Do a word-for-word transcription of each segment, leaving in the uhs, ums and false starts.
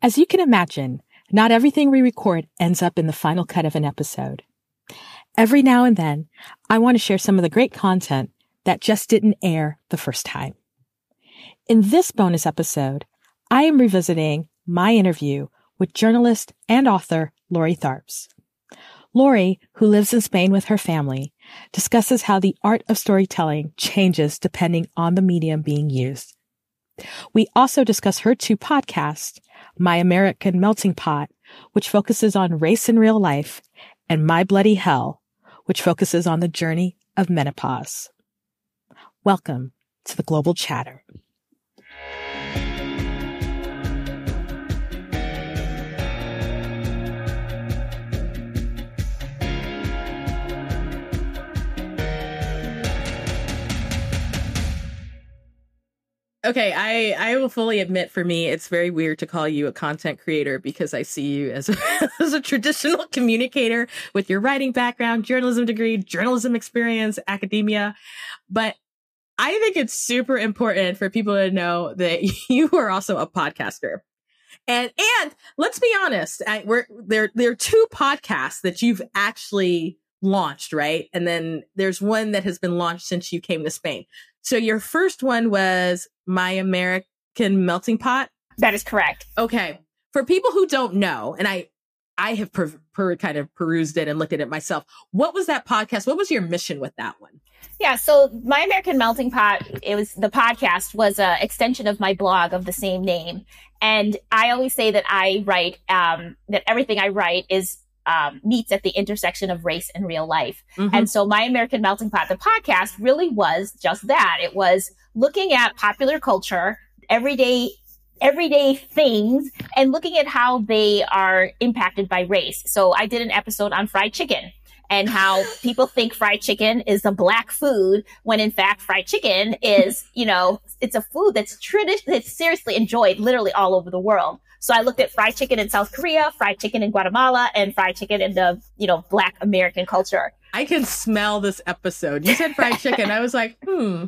As you can imagine, not everything we record ends up in the final cut of an episode. Every now and then, I want to share some of the great content that just didn't air the first time. In this bonus episode, I am revisiting my interview with journalist and author Lori Tharps. Lori, who lives in Spain with her family, discusses how the art of storytelling changes depending on the medium being used. We also discuss her two podcasts, My American Melting Pot, which focuses on race in real life, and My Bloody Hell, which focuses on the journey of menopause. Welcome to the Global Chatter. Okay, I, I will fully admit, for me, it's very weird to call you a content creator because I see you as a, as a traditional communicator with your writing background, journalism degree, journalism experience, academia. But I think it's super important for people to know that you are also a podcaster. And and let's be honest, I, we're, there, there are two podcasts that you've actually launched, right? And then there's one that has been launched since you came to Spain. So your first one was My American Melting Pot? That is correct. Okay. For people who don't know, and I I have per, per kind of perused it and looked at it myself, what was that podcast? What was your mission with that one? Yeah, so My American Melting Pot, it was the podcast was an extension of my blog of the same name. And I always say that I write, um, that everything I write is Um, meets at the intersection of race and real life. Mm-hmm. And so My American Melting Pot, the podcast, really was just that. It was looking at popular culture, everyday, everyday things, and looking at how they are impacted by race. So I did an episode on fried chicken and how people think fried chicken is a black food when in fact fried chicken is, you know, it's a food that's tradi- that's seriously enjoyed literally all over the world. So I looked at fried chicken in South Korea, fried chicken in Guatemala, and fried chicken in the, you know, Black American culture. I can smell this episode. You said fried chicken. I was like, hmm,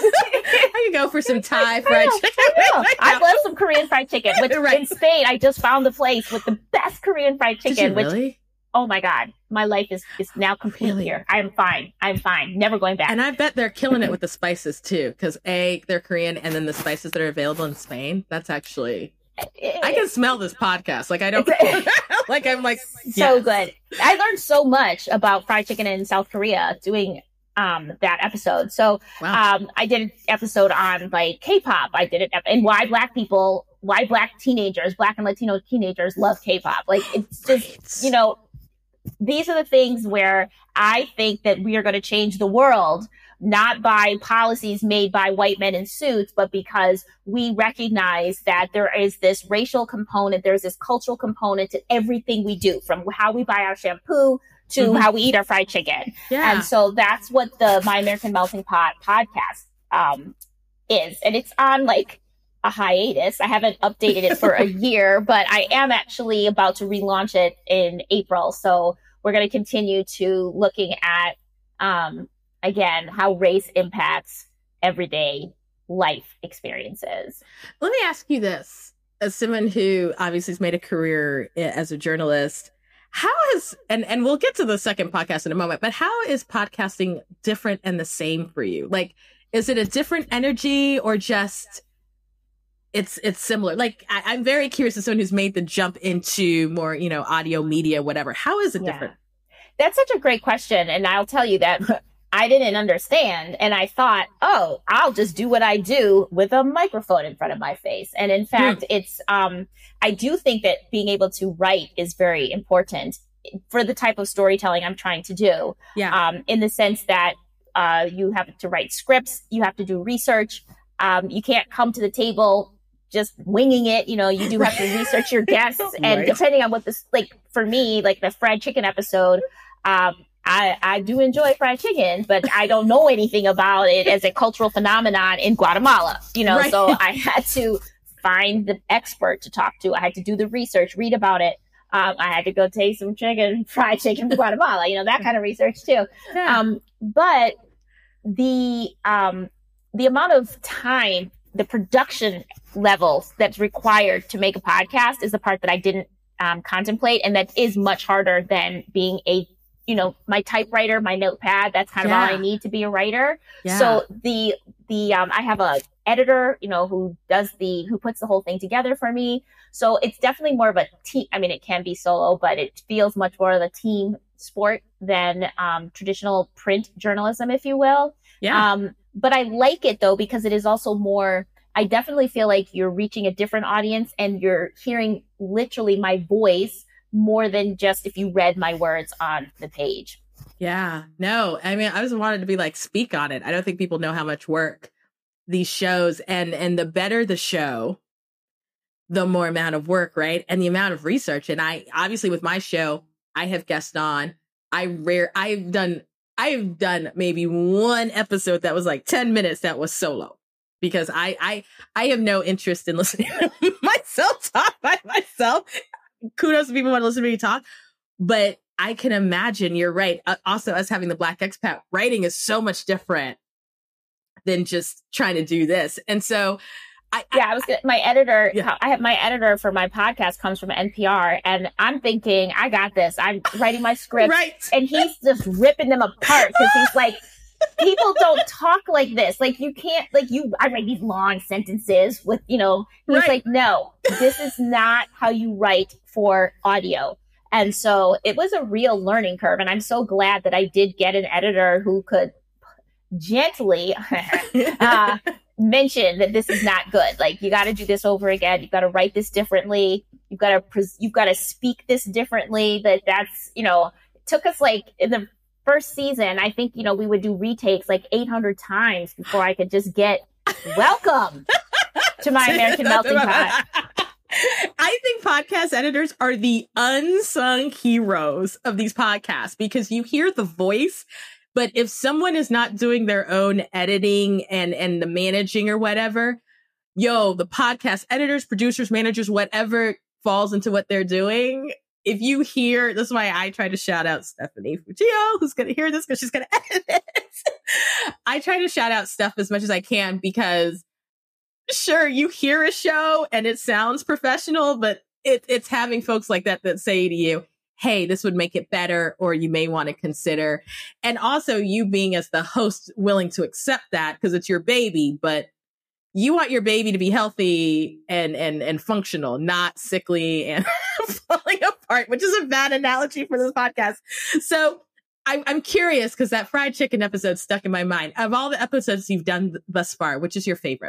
I could go for some Thai fried I chicken. I, I love some Korean fried chicken. Which, right. In Spain, I just found the place with the best Korean fried chicken. Did you which, really? Oh my God, my life is, is now complete Really? here. I'm fine. I'm fine. Never going back. And I bet they're killing it with the spices too, because A, they're Korean, and then the spices that are available in Spain, that's actually... I can smell this podcast. Like I don't, like I'm like so yes. good. I learned so much about fried chicken in South Korea doing um that episode. So Wow. um I did an episode on like K-pop. I did it and why black people, why black teenagers, black and Latino teenagers love K-pop. Like it's just Right. you know, these are the things where I think that we are going to change the world. Not by policies made by white men in suits, but because we recognize that there is this racial component, there's this cultural component to everything we do, from how we buy our shampoo to mm-hmm. how we eat our fried chicken. Yeah. And so that's what the My American Melting Pot podcast um, is. And it's on like a hiatus. I haven't updated it for a year, but I am actually about to relaunch it in April. So we're going to continue to looking at um, again, how race impacts everyday life experiences. Let me ask you this. As someone who obviously has made a career as a journalist, how is, and, and we'll get to the second podcast in a moment, but how is podcasting different and the same for you? Like, is it a different energy or just it's it's similar? Like, I, I'm very curious as someone who's made the jump into more, you know, audio media, whatever. How is it Yeah. different? That's such a great question. And I'll tell you that I didn't understand. And I thought, oh, I'll just do what I do with a microphone in front of my face. And in fact, mm. it's, um, I do think that being able to write is very important for the type of storytelling I'm trying to do. Yeah. Um, in the sense that, uh, you have to write scripts, you have to do research. Um, you can't come to the table just winging it. You know, you do have to research your guests. And Right. depending on what this, like for me, like the fried chicken episode, um, I, I do enjoy fried chicken, but I don't know anything about it as a cultural phenomenon in Guatemala, you know, Right. so I had to find the expert to talk to. I had to do the research, read about it. Um, I had to go taste some chicken, fried chicken in Guatemala, you know, that kind of research too. Yeah. Um, but the, um, the amount of time the production level that's required to make a podcast is the part that I didn't um, contemplate. And that is much harder than being a, you know, my typewriter, my notepad. That's kind yeah. of all I need to be a writer. Yeah. So the, the, um, I have a editor, you know, who does the, who puts the whole thing together for me. So it's definitely more of a team. I mean, it can be solo, but it feels much more of a team sport than um, traditional print journalism, if you will. Yeah. Um, but I like it though, because it is also more, I definitely feel like you're reaching a different audience and you're hearing literally my voice more than just if you read my words on the page. Yeah, no, I mean, I just wanted to be like, speak on it. I don't think people know how much work these shows and, and the better the show, the more amount of work, right? And the amount of research. And I, obviously with my show, I have guests on. I rare, I've done, I've done maybe one episode that was like ten minutes that was solo because I, I, I have no interest in listening to myself talk by myself. Kudos to people who want to listen to me talk, but I can imagine you're right. Uh, also, us having the Black expat, writing is so much different than just trying to do this. And so I, yeah, I was gonna, my editor, yeah. I have my editor for my podcast comes from N P R and I'm thinking, I got this. I'm writing my script right. and he's just ripping them apart because he's like, people don't talk like this. Like you can't, like you, I write these long sentences with, you know, he's right. like, no, this is not how you write for audio. And so it was a real learning curve. And I'm so glad that I did get an editor who could gently uh, mention that this is not good. Like you got to do this over again. You've got to write this differently. You've got to, pres- you've got to speak this differently. That that's, you know, it took us like in the first season, I think, you know, we would do retakes like eight hundred times before I could just get welcome to my American Melting Pot. I think podcast editors are the unsung heroes of these podcasts because you hear the voice, but if someone is not doing their own editing and, and the managing or whatever, yo, the podcast editors, producers, managers, whatever falls into what they're doing. If you hear, this is why I try to shout out Stephanie Fugio, who's going to hear this because she's going to edit it. I try to shout out Steph as much as I can because sure, you hear a show and it sounds professional, but it, it's having folks like that that say to you, hey, this would make it better, or you may want to consider. And also you being as the host willing to accept that because it's your baby, but you want your baby to be healthy and, and, and functional, not sickly and falling apart, which is a bad analogy for this podcast. So I, I'm curious because that fried chicken episode stuck in my mind. Of all the episodes you've done thus far, which is your favorite?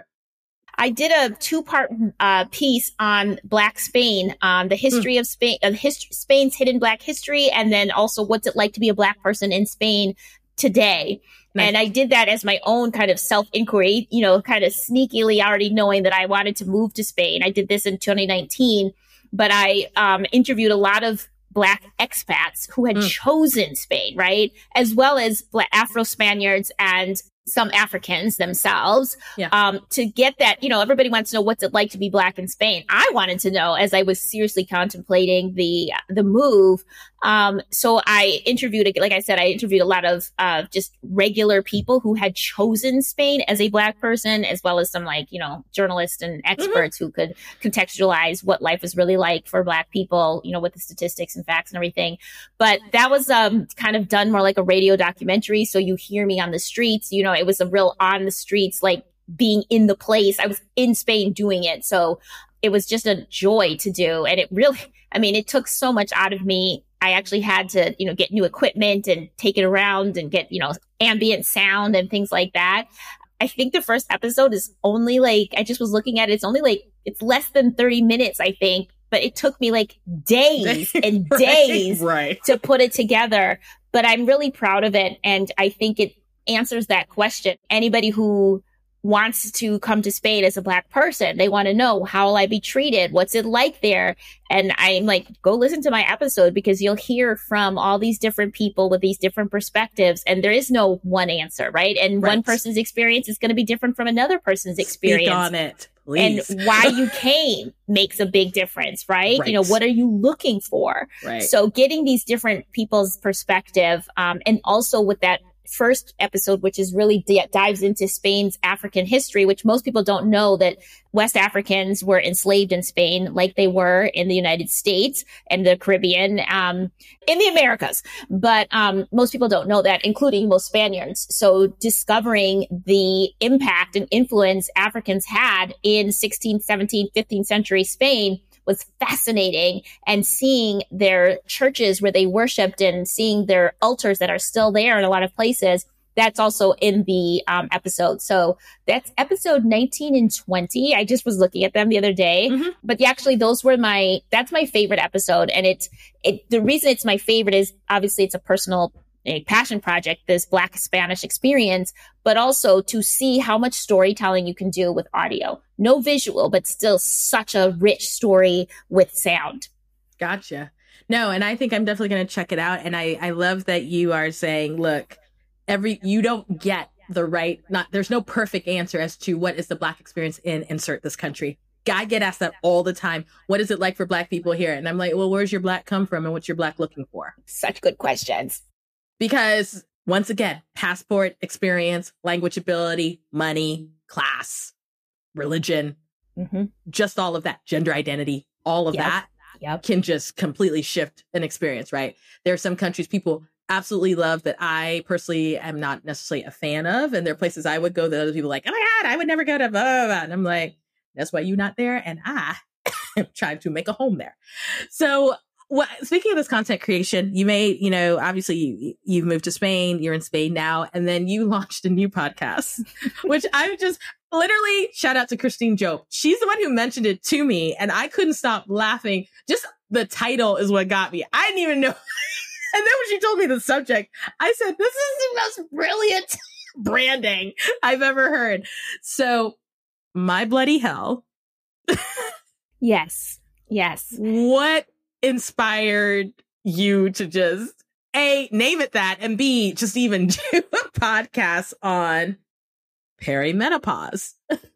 I did a two-part uh, piece on Black Spain, um, the history mm. of Spain, uh, hist- Spain's hidden Black history, and then also what's it like to be a Black person in Spain today. Nice. And I did that as my own kind of self-inquiry, you know, kind of sneakily already knowing that I wanted to move to Spain. I did this in twenty nineteen, but I um, interviewed a lot of Black expats who had mm. chosen Spain, right? As well as Black Afro-Spaniards and some Africans themselves, yeah. um, to get that, you know, everybody wants to know what's it like to be Black in Spain. I wanted to know as I was seriously contemplating the, the move. Um, so I interviewed, like I said, I interviewed a lot of, uh, just regular people who had chosen Spain as a Black person, as well as some like, you know, journalists and experts mm-hmm. who could contextualize what life was really like for Black people, you know, with the statistics and facts and everything. But that was, um, kind of done more like a radio documentary. So you hear me on the streets, you know, it was a real on the streets, like being in the place. I was in Spain doing it. So it was just a joy to do. And it really, I mean, it took so much out of me. I actually had to, you know, get new equipment and take it around and get, you know, ambient sound and things like that. I think the first episode is only like, I just was looking at it. It's only like, it's less than thirty minutes, I think, but it took me like days and right, days right. to put it together. But I'm really proud of it. And I think it answers that question. Anybody who wants to come to Spain as a Black person, they want to know, how will I be treated? What's it like there? And I'm like, go listen to my episode because you'll hear from all these different people with these different perspectives. And there is no one answer, right? And right. one person's experience is going to be different from another person's experience. Speak on it, please. And why you came makes a big difference, right? right? You know, what are you looking for? Right. So getting these different people's perspective, um, and also with that first episode, which is really d- dives into Spain's African history, which most people don't know that West Africans were enslaved in Spain like they were in the United States and the Caribbean, um, in the Americas. But um, most people don't know that, including most Spaniards. So discovering the impact and influence Africans had in sixteenth, seventeenth, fifteenth century Spain was fascinating, and seeing their churches where they worshiped and seeing their altars that are still there in a lot of places. That's also in the um, episode. So that's episode nineteen and twenty. I just was looking at them the other day, mm-hmm. but actually those were my, that's my favorite episode. And it's, it, the reason it's my favorite is obviously it's a personal a passion project, this Black Spanish experience, but also to see how much storytelling you can do with audio. No visual, but still such a rich story with sound. Gotcha. No, and I think I'm definitely going to check it out. And I, I love that you are saying, look, every, you don't get the right, not, there's no perfect answer as to what is the Black experience in insert this country. I get asked that all the time. What is it like for Black people here? And I'm like, well, where's your Black come from and what's your Black looking for? Such good questions. Because once again, passport, experience, language ability, money, class, religion, mm-hmm. just all of that, gender identity, all of yep. that yep. can just completely shift an experience, right? There are some countries people absolutely love that I personally am not necessarily a fan of. And there are places I would go that other people are like, oh my God, I would never go to blah, blah, blah. And I'm like, that's why you're not there. And I am trying to make a home there. So well, speaking of this content creation, you made, you know, obviously you, you've moved to Spain, you're in Spain now, and then you launched a new podcast, which I just literally shout out to Christine Jope. She's the one who mentioned it to me and I couldn't stop laughing. Just the title is what got me. I didn't even know. And then when she told me the subject, I said, this is the most brilliant branding I've ever heard. So My Bloody Hell. Yes. Yes. What inspired you to just A, name it that, and B, just even do a podcast on perimenopause?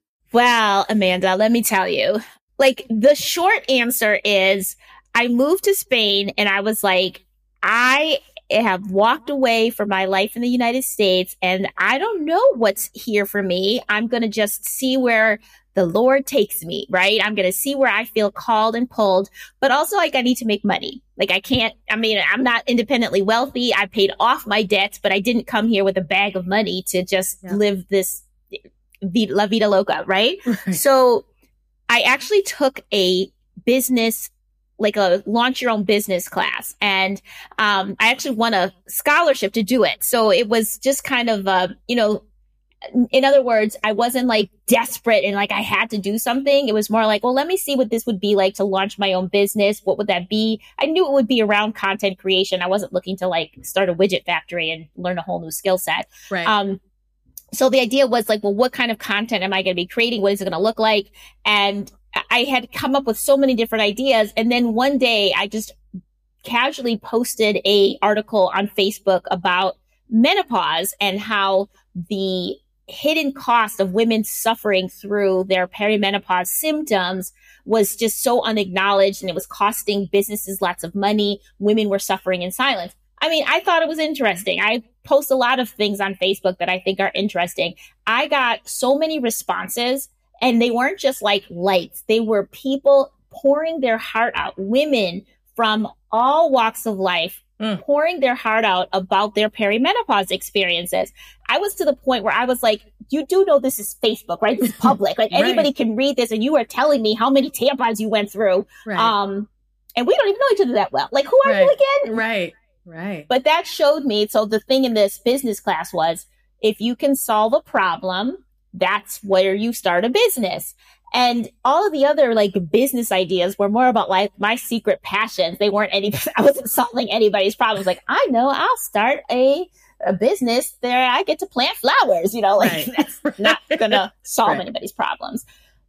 Well, Amanda, let me tell you, like the short answer is I moved to Spain and I was like, I have walked away from my life in the United States and I don't know what's here for me. I'm going to just see where the Lord takes me, right? I'm going to see where I feel called and pulled, but also like I need to make money. Like I can't, I mean, I'm not independently wealthy. I paid off my debts, but I didn't come here with a bag of money to just yeah. live this vida, la vida loca, right? right? So I actually took a business, like a launch your own business class. And um, I actually won a scholarship to do it. So it was just kind of, uh, you know, in other words, I wasn't like desperate and like I had to do something. It was more like, well, let me see what this would be like to launch my own business. What would that be? I knew it would be around content creation. I wasn't looking to like start a widget factory and learn a whole new skill set. Right. Um, so the idea was like, well, what kind of content am I going to be creating? What is it going to look like? And I had come up with so many different ideas. And then one day I just casually posted a article on Facebook about menopause and how the hidden cost of women suffering through their perimenopause symptoms was just so unacknowledged, and it was costing businesses lots of money. Women were suffering in silence. I mean, I thought it was interesting. I post a lot of things on Facebook that I think are interesting. I got so many responses, and they weren't just like likes. They were people pouring their heart out, women from all walks of life, Mm. pouring their heart out about their perimenopause experiences. I was to the point where I was like, you do know this is Facebook, right? This is public. Like right. anybody can read this, and you are telling me how many tampons you went through. Right. Um, and we don't even know each other that well. Like, who are right. you again? Right, right. But that showed me. So the thing in this business class was, if you can solve a problem, that's where you start a business. And all of the other like business ideas were more about like my secret passions. They weren't any, I wasn't solving anybody's problems. Like, I know I'll start a, a business there. I get to plant flowers, you know, like right. that's right. not going to solve right. anybody's problems.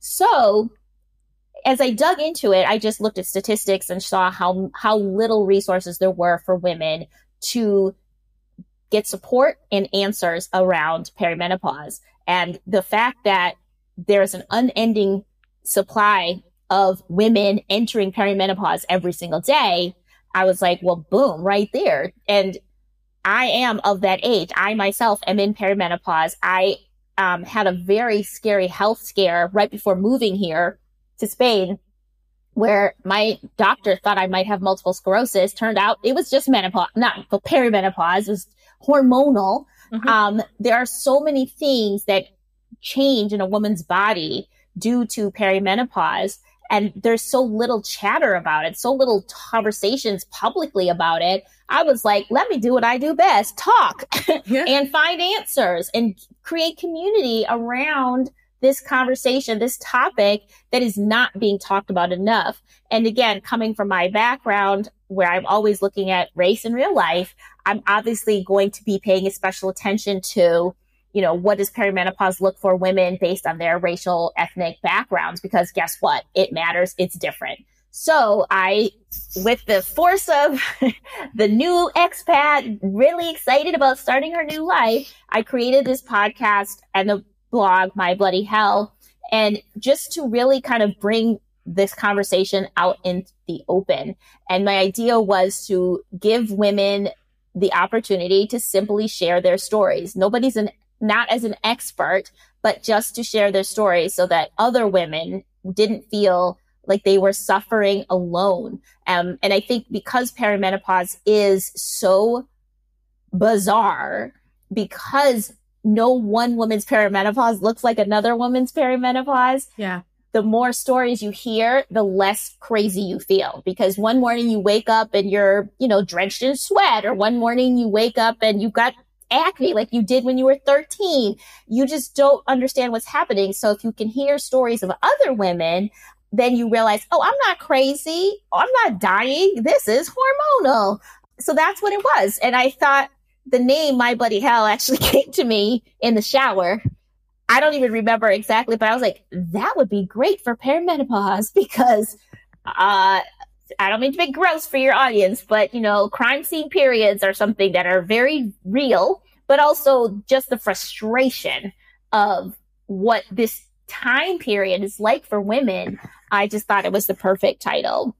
So as I dug into it, I just looked at statistics and saw how, how little resources there were for women to get support and answers around perimenopause. And the fact that there's an unending supply of women entering perimenopause every single day, I was like, well, boom, right there. And I am of that age. I myself am in perimenopause. I um, had a very scary health scare right before moving here to Spain, where my doctor thought I might have multiple sclerosis. Turned out it was just menopause, not perimenopause. It was hormonal. Mm-hmm. Um, there are so many things that change in a woman's body due to perimenopause. And there's so little chatter about it, so little conversations publicly about it. I was like, let me do what I do best, talk yeah. and find answers and create community around this conversation, this topic that is not being talked about enough. And again, coming from my background where I'm always looking at race in real life, I'm obviously going to be paying a special attention to, you know, what does perimenopause look for women based on their racial, ethnic backgrounds? Because guess what? It matters. It's different. So I, with the force of the new expat, really excited about starting her new life, I created this podcast and the blog, My Bloody Hell, and just to really kind of bring this conversation out in the open. And my idea was to give women the opportunity to simply share their stories. Nobody's an not as an expert, but just to share their stories so that other women didn't feel like they were suffering alone. Um, and I think because perimenopause is so bizarre, because no one woman's perimenopause looks like another woman's perimenopause. Yeah. The more stories you hear, the less crazy you feel, because one morning you wake up and you're, you know, drenched in sweat, or one morning you wake up and you've got acne like you did when you were thirteen. You just don't understand what's happening. So if you can hear stories of other women, then you realize, oh, I'm not crazy. Oh, I'm not dying. This is hormonal. So that's what it was. And I thought the name My Bloody Hell actually came to me in the shower. I don't even remember exactly, but I was like, that would be great for perimenopause, because uh, I don't mean to be gross for your audience, but, you know, crime scene periods are something that are very real, but also just the frustration of what this time period is like for women. I just thought it was the perfect title.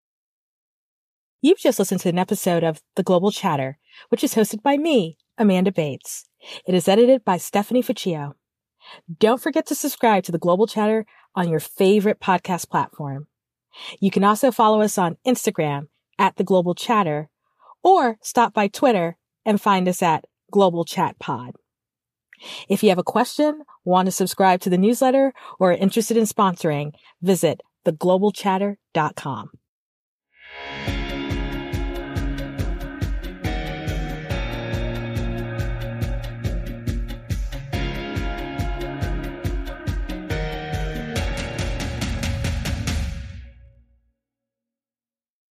You've just listened to an episode of The Global Chatter, which is hosted by me, Amanda Bates. It is edited by Stephanie Ficcio. Don't forget to subscribe to The Global Chatter on your favorite podcast platform. You can also follow us on Instagram at The Global Chatter, or stop by Twitter and find us at Global Chat Pod. If you have a question, want to subscribe to the newsletter, or are interested in sponsoring, visit the global chatter dot com.